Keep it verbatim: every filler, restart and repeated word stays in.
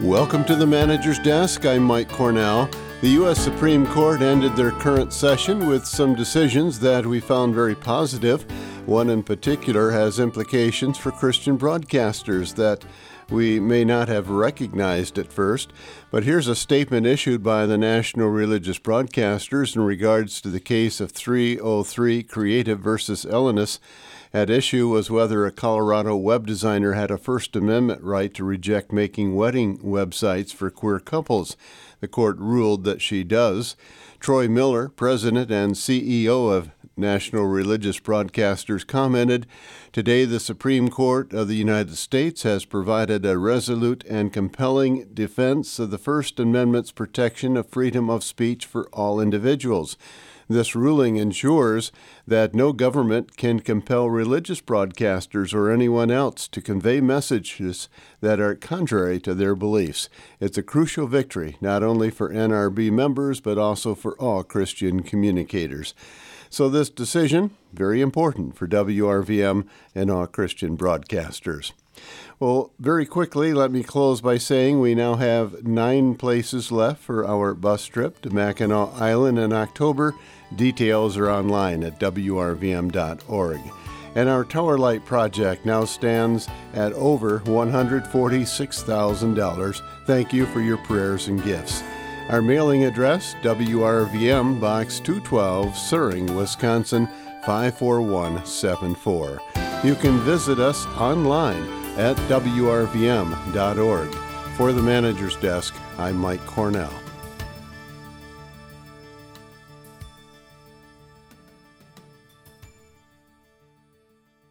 Welcome to the Manager's Desk. I'm Mike Cornell. The U S Supreme Court ended their current session with some decisions that we found very positive. One in particular has implications for Christian broadcasters that we may not have recognized at first. But here's a statement issued by the National Religious Broadcasters in regards to the case of three oh three Creative versus Elenis. At issue was whether a Colorado web designer had a First Amendment right to reject making wedding websites for queer couples. The court ruled that she does. Troy Miller, president and C E O of National Religious Broadcasters, commented, "Today the Supreme Court of the United States has provided a resolute and compelling defense of the First Amendment's protection of freedom of speech for all individuals. This ruling ensures that no government can compel religious broadcasters or anyone else to convey messages that are contrary to their beliefs. It's a crucial victory, not only for N R B members, but also for all Christian communicators." So this decision, very important for W R V M and all Christian broadcasters. Well, very quickly, let me close by saying we now have nine places left for our bus trip to Mackinac Island in October. Details are online at W R V M dot org. And our Tower Light project now stands at over one hundred forty-six thousand dollars. Thank you for your prayers and gifts. Our mailing address, W R V M, Box two twelve, Suring, Wisconsin, five four one seven four. You can visit us online at W R V M dot org. For the Manager's Desk, I'm Mike Cornell.